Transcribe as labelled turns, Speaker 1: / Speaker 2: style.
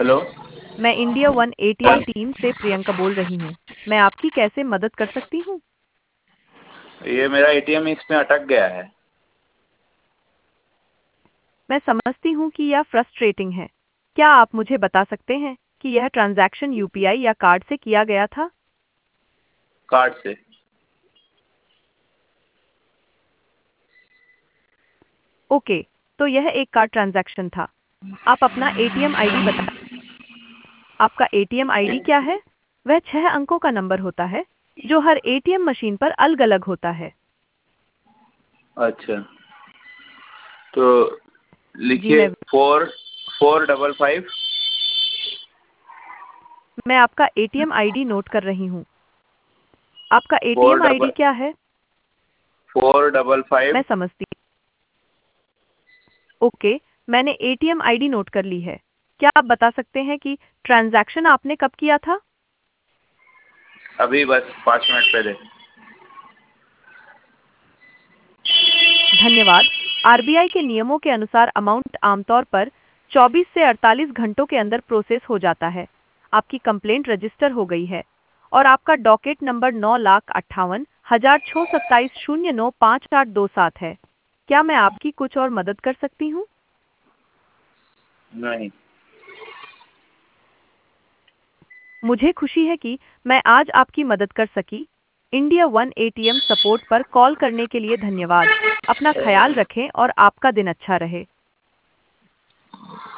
Speaker 1: Hello.
Speaker 2: मैं India one ATM team से प्रियंका बोल रही हूँ। मैं आपकी कैसे मदद कर सकती हूँ?
Speaker 1: ये मेरा एटीएम इसमें अटक गया है।
Speaker 2: मैं समझती हूँ कि यह फ्रस्ट्रेटिंग है। क्या आप मुझे बता सकते हैं कि यह ट्रांजैक्शन यूपीआई या कार्ड से किया गया था?
Speaker 1: कार्ड से।
Speaker 2: ओके, तो यह एक कार्ड ट्रांजैक्शन था। आप अपना एटीएम आईडी बता। आपका एटीएम आईडी क्या है? वह 6 अंकों का नंबर होता है जो हर एटीएम मशीन पर अलग-अलग होता है।
Speaker 1: अच्छा, तो
Speaker 2: जी
Speaker 1: लिखिए
Speaker 2: मैं
Speaker 1: 4455।
Speaker 2: मैं आपका एटीएम आईडी नोट कर रही हूँ। आपका
Speaker 1: फोर
Speaker 2: एटीएम आईडी
Speaker 1: डबल
Speaker 2: क्या है?
Speaker 1: फोर डबल
Speaker 2: मैं
Speaker 1: फाइव
Speaker 2: समझती। ओके, मैंने एटीएम आईडी नोट कर ली है। क्या आप बता सकते हैं कि ट्रांजैक्शन आपने कब किया था?
Speaker 1: अभी बस 5 मिनट पहले।
Speaker 2: धन्यवाद। आरबीआई के नियमों के अनुसार अमाउंट आमतौर पर 24 से 48 घंटों के अंदर प्रोसेस हो जाता है। आपकी कंप्लेंट रजिस्टर हो गई है और आपका डॉकेट नंबर 9,58,627 है। क्या मैं आपकी कुछ और मदद कर सकती हूँ?
Speaker 1: नहीं।
Speaker 2: मुझे खुशी है कि मैं आज आपकी मदद कर सकी। इंडिया वन एटीएम सपोर्ट पर कॉल करने के लिए धन्यवाद। अपना ख्याल रखें और आपका दिन अच्छा रहे।